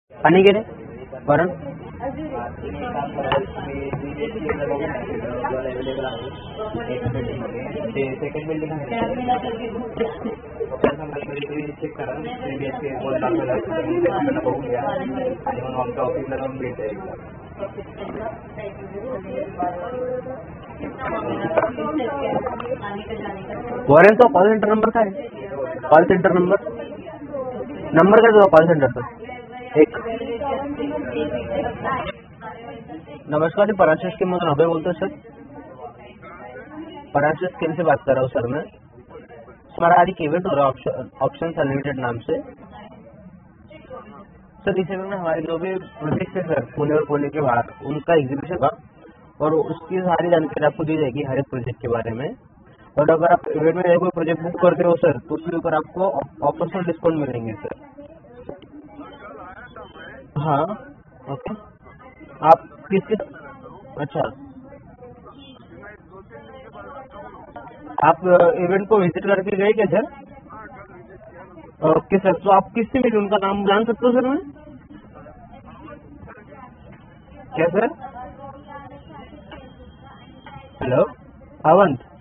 पानी गेले वरण second building check करा बघून घ्या आणि मग आमच्या ऑफिसला जाऊन भेट द्या. वॉरेंटचा कॉल सेंटर नंबर काय आहे? कॉल सेंटर नंबर काय तुझा कॉल सेंटरचा? एक नमस्कार, पराशर स्कीम मधून अभय बोलतो सर. पराशर स्कीम से बात कर रहा हूँ सर मैं. हमारा आज एक इवेंट हो रहा है ऑप्शन अनलिमिटेड नाम से. सर इस इवेंट में हमारे जो भी प्रोजेक्ट है सर पुणे और पुणे के बाहर उनका एग्जीबिशन का और उसकी सारी जानकारी आपको दी जाएगी हर एक प्रोजेक्ट के बारे में. और अगर आप इवेंट में कोई प्रोजेक्ट बुक करते हो सर तो उसके ऊपर आपको ऑफर्स और डिस्काउंट मिलेंगे सर. हाँ ओके. आप किस अच्छा आप इवेंट को विजिट करके गए क्या सर? ओके सर, तो आप किससे मिले, उनका नाम जान सकता हूँ सर मैं? क्या सर? Hello avant.